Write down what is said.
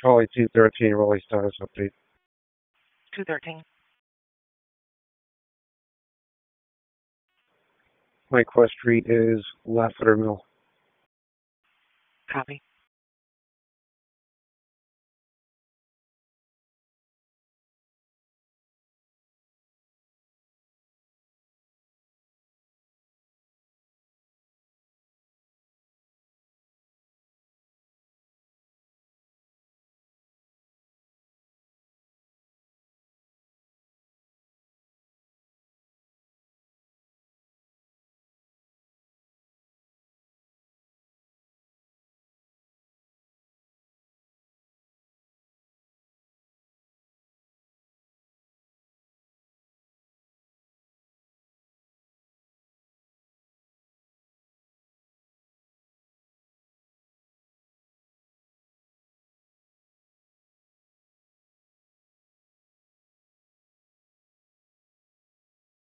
Charlie 213, Rolly status update. 213. My quest street is Lassiter Mill. Copy.